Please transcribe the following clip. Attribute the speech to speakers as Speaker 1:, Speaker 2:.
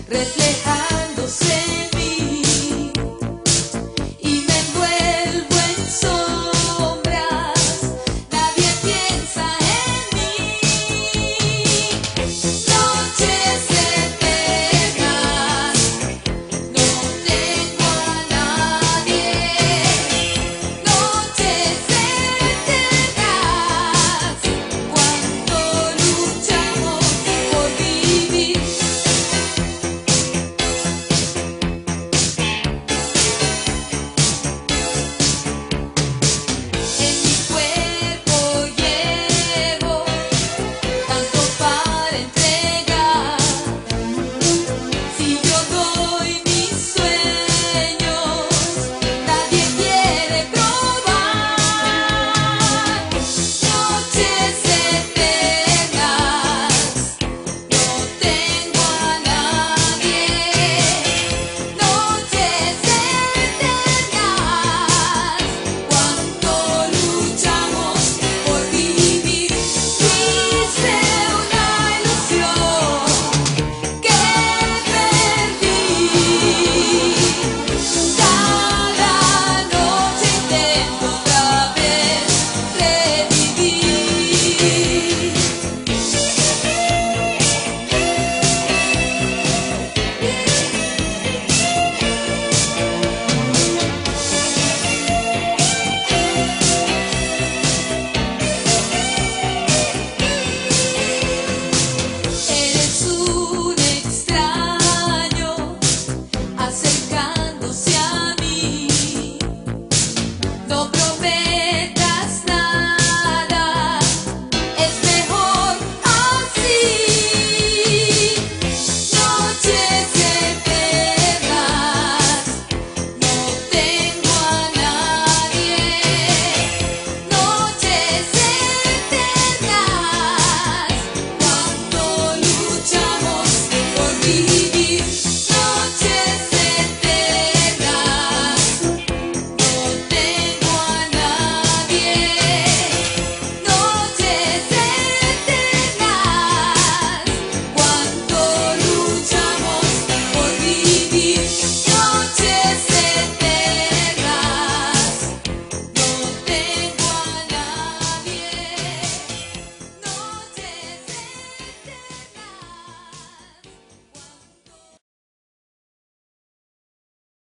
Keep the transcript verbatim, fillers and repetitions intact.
Speaker 1: reflejándose en mí y me envuelvo en sombras. Nadie piensa en mí. Noches eternas, no tengo a nadie. Noches eternas, cuando luchamos por vivir. En mi cuerpo llevo tanto para entregar. Si yo doy mis sueños, nadie quiere probar. Noches eternas, no tengo a nadie. Noches eternas, cuando luchamos por vivir. Quise una ilusión que perdí. Cada noche intento otra vez revivir. Eres un extraño acercándose a mí. No prometas nada, es mejor así. Noches eternas, no tengo a nadie. Noches eternas, cuando luchamos por vivir.